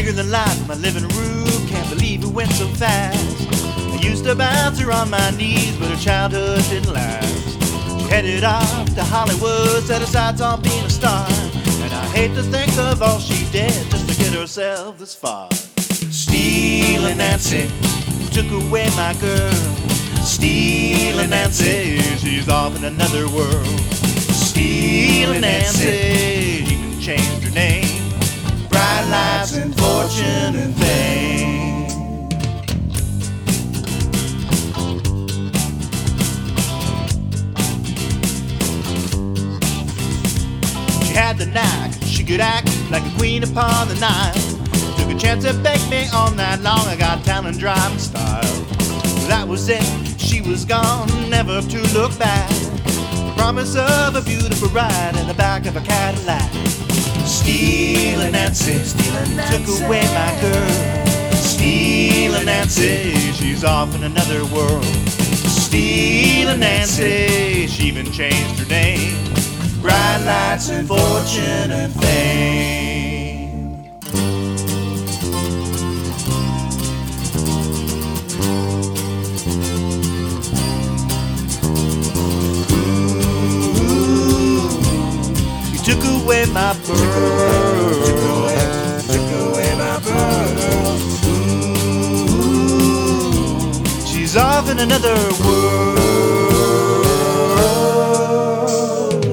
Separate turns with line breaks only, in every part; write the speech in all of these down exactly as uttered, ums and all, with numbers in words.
bigger than life in my living room. Can't believe it went so fast. I used to bounce her on my knees, but her childhood didn't last. She headed off to Hollywood, set her sights on being a star. And I hate to think of all she did just to get herself this far. Stealing Nancy took away my girl. Stealing Nancy, she's off in another world. Stealing Nancy, even changed her name. Bright lights and fortune and fame. She had the knack, she could act like a queen upon the Nile. Took a chance to beg me all night long. I got talent, drive, and style. That was it, she was gone, never to look back. Promise of a beautiful ride in the back of a Cadillac. Stealing Nancy, Stealing Nancy took away my girl. Stealing Nancy, she's off in another world. Stealing Nancy, she even changed her name. Bright lights and fortune and fame. Took away my pearl. Took away, took away my pearl. Ooh, she's off in another world.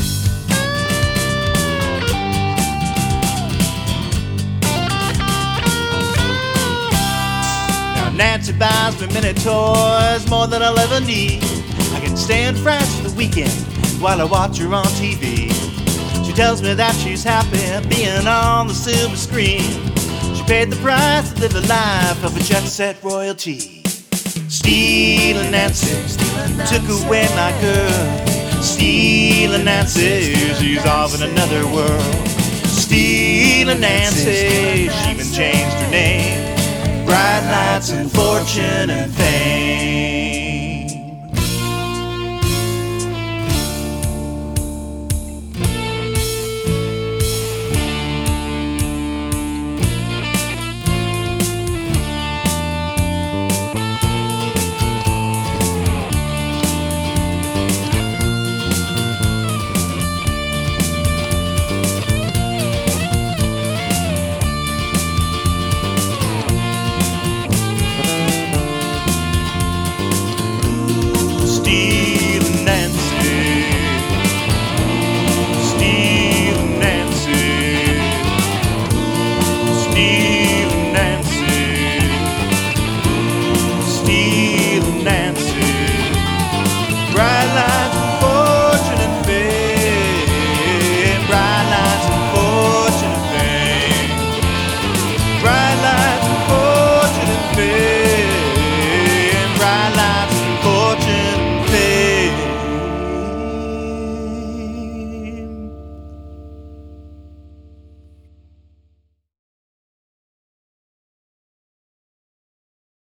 Now Nancy buys me many toys, more than I'll ever need. I can stay in France for the weekend while I watch her on T V. She tells me that she's happy being on the silver screen. She paid the price to live the life of a jet-set royalty. Stealing Nancy, took away my girl. Stealing Nancy, she's off in another world. Stealing Nancy, she even changed her name. Bright lights and fortune and fame.